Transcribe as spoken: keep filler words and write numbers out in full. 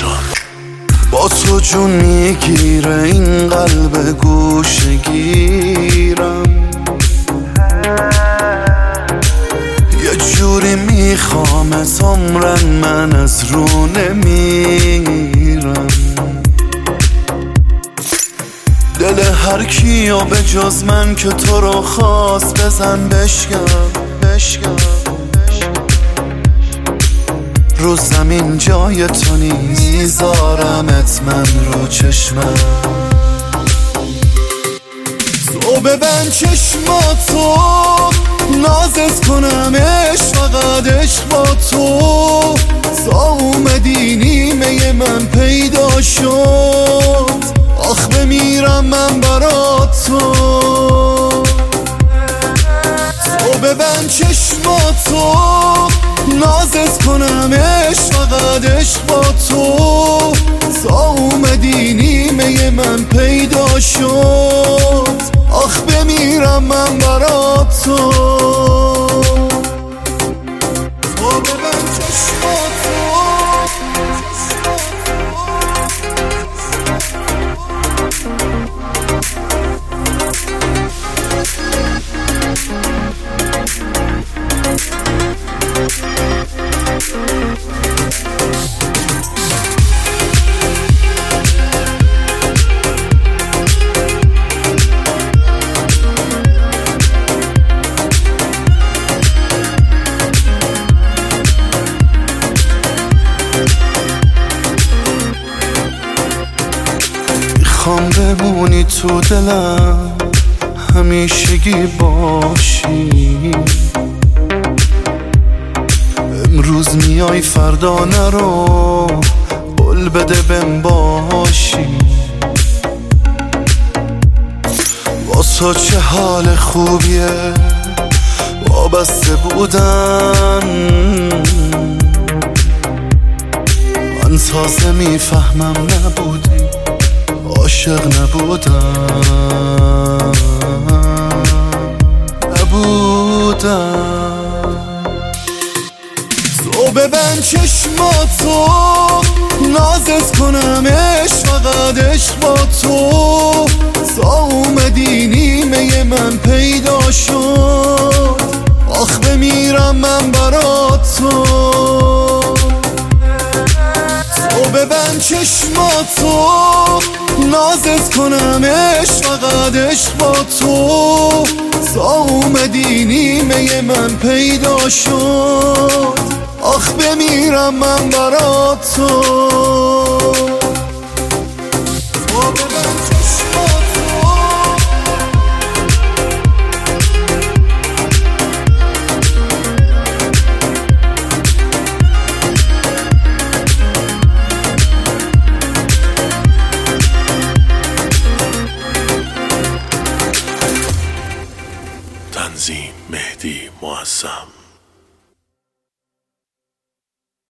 کاشان. با تو جون میگیره این قلب گوشه گیرم، یه جوری میخوامت عمرن من از رو نمیرم. دل هر کیو به جز من که تو رو خواست بزن بشکن بشکن. رو زمین جای تو نیست، میذارمت من رو چشمم. تو ببند چشماتو نازت کنم، عشق فقط عشق با تو. تا اومدی نیمه من پیدا شد، آخ بمیرم من برات تو. تو ببند چشماتو نازت کنم، عشق فقط عشق با تو. تا اومدی نیمه من پیدا شد، آخ بمیرم من برات تو. تو ببند چشماتو. میخوام بمونی تو دلم، همیشگی باشی. امروز میای فردا نرو، قول بده بهم باشی. واسه چه حال خوبیه وابسته بودن، من تازه میفهمم نبودی عاشق نبودم نبودم. تو ببند چشماتو نازت کنم، عشق فقط عشق با تو. تا اومدی نیمه من پیدا شد، آخ بمیرم من برات تو. تو ببند چشماتو نازت کنم، عشق فقط عشق با تو. تا اومدی نیمه من پیدا شد، آخ بمیرم من برات تو. تو ببند چشماتو. تنظیم مهدی معظم.